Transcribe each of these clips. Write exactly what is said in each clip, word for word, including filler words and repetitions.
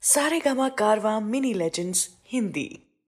सारेगामा कारवां mini legends Hindi.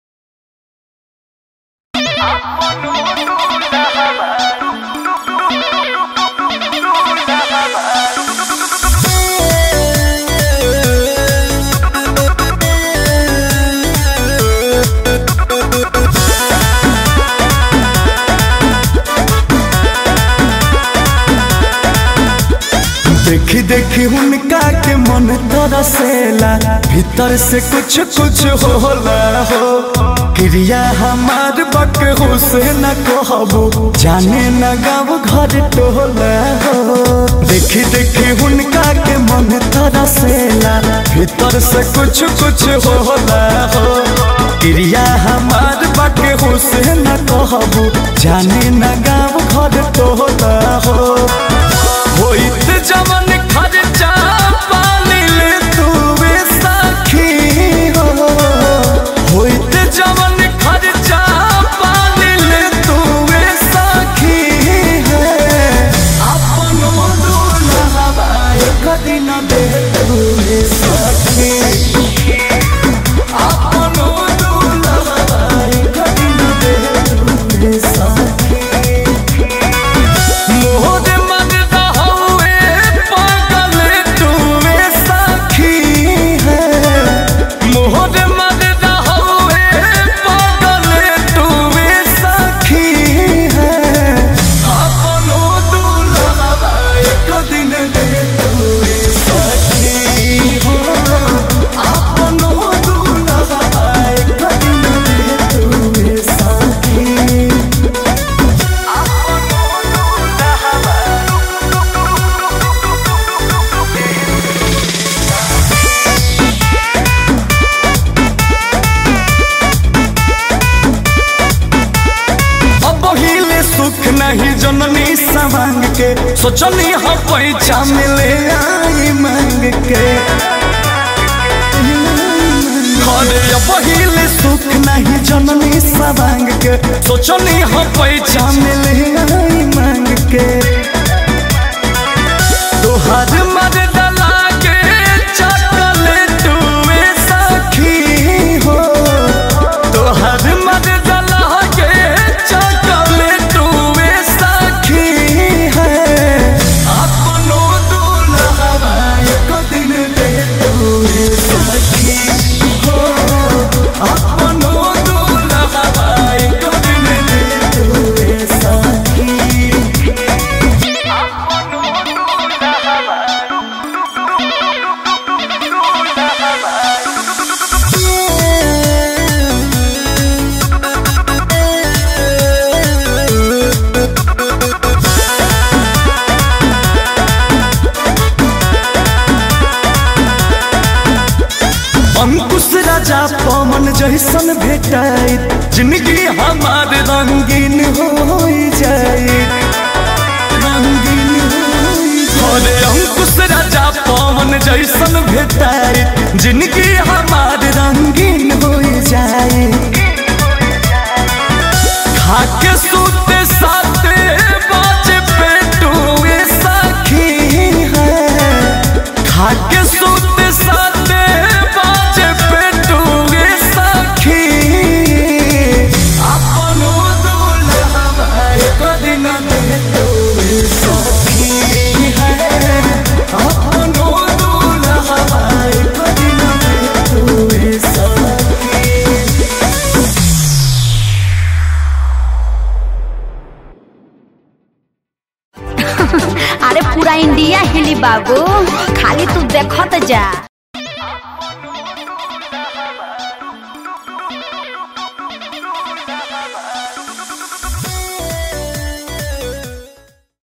देखी देखी उनका के मन तरसेला, भीतर से कुछ कुछ होला हो। क्रिया हमार बक हुसैन कहबो, जाने न गाँव घर टोला हो। देखी देखी उनका के मन तरसेला, भीतर से कुछ कुछ होला हो। क्रिया हमार बक हुसैन कहबो, जाने न गाँव घर टोला हो। होइत जवन खर्चा पानी ले तूवे सखी हो, होइत जवन खर्चा पानी ले तूवे सखी है। अपनो दुल्हा एक दिन दे तूवे सखी, अपनो दुल्हा एक दिन दे तूवे सखी। नहीं जननी सवांग के सोचनी हो पैसा मिले आई मांग के। अरे पहिले सुख नहीं जननी सवांग के सोचनी हो पैसा मिले आई मांग के। तोहर मर्द लागे चॉकलेट वे सखी हो, तोहर मर्द लागे चॉकलेट अंकुश राजा पवन जैसन भेटाई, जिंदगी हमार रंगीन हो जाए, रंगीन हो। अरे अंकुश राजा पवन जैसन भेटाई, जिंदगी हमार रंगीन हो जाए। खाके सूते साथे बाजे पेटुए सखी है, खाके सूते साथे अरे पूरा इंडिया हिली बाबू, खाली तू देखत जा।